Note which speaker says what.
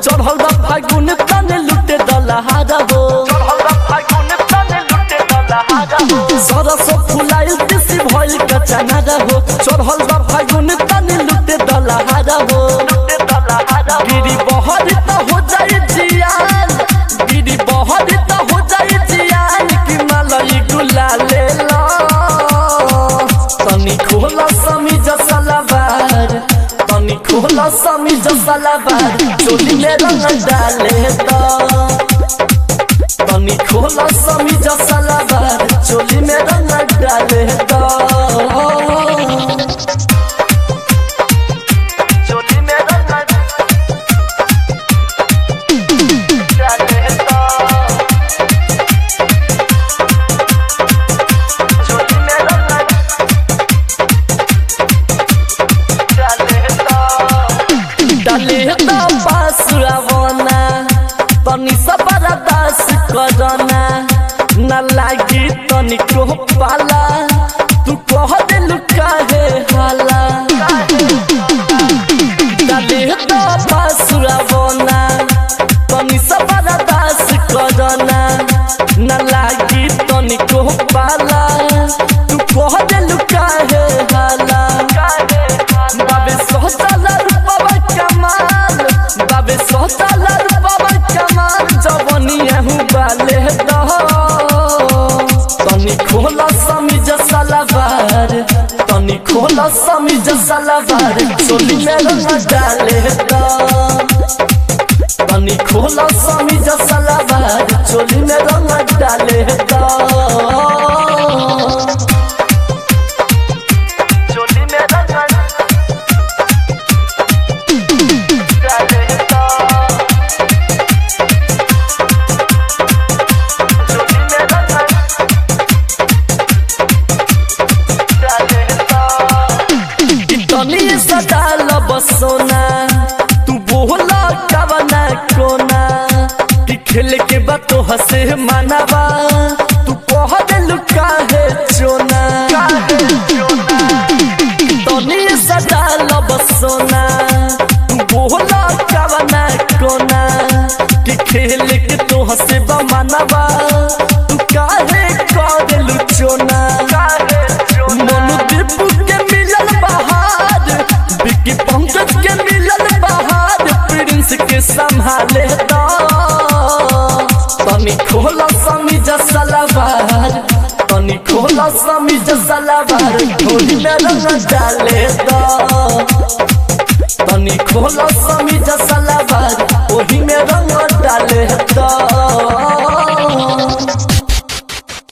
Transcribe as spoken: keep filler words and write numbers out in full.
Speaker 1: चढ़ल बा फागुन तने लुटे दलहारा हो
Speaker 2: चढ़ल बा फागुन तने लुटे दलहारा हो
Speaker 1: सरस फुलाइल तिसी भइल कचनारा हो चढ़ल बा फागुन तने लुटे दलहारा हो
Speaker 2: लुटे दलहारा
Speaker 1: गिरी बहरी त हो जाई जियान गिरी बहरी त हो जाई जियान कि मलई गुलाले ला तनी खोला समीज सलाबार तनी खोला समीज सलाबार चोली में रंग डाले दा तनी खोला समीज सलाबार चोली में रंग डाले दा
Speaker 2: चोली में रंग डाले दा चोली में रंग डाले दा
Speaker 1: डाले दा पासुरावना तनी सबरा दास करना न लागी तनी को पाला तू कह दिल काहे हाला डाले दा पासुरावना तनी सबरा दास करना न लागी तनी को पाला तू कह दिल काहे हाला बाबे सोहताला रूपवा कमाल बाबे सोहताला रूपवा कमाल जवनिया हूँ बाले दह तनी खोला समीज सलाबार तनी खोला समीज सलाबार चोली में रंग डाले दा तनी खोला समीज सलाबार चोली में रंग डाले दा
Speaker 2: चोली में रंग डाले दा चोली में रंग डाले दा
Speaker 1: तनी सदाल बसोना तू बोला कवना कोना कि खेल के बातो हसे मानवा तू कह दिल काहे चोना तनी सदाल बसोना तू बोला कवना कोना कि खेल के तो हसे मानवा तू काहे कह दिल चोना मनु दीपू के मिलल बहार बिक्की पंकज के मिलल बहार प्रिंस के संभाले दा तनी खोला समीज सलाबार तनी खोला समीज सलाबार होली में रंग डाले दा तनी खोला समीज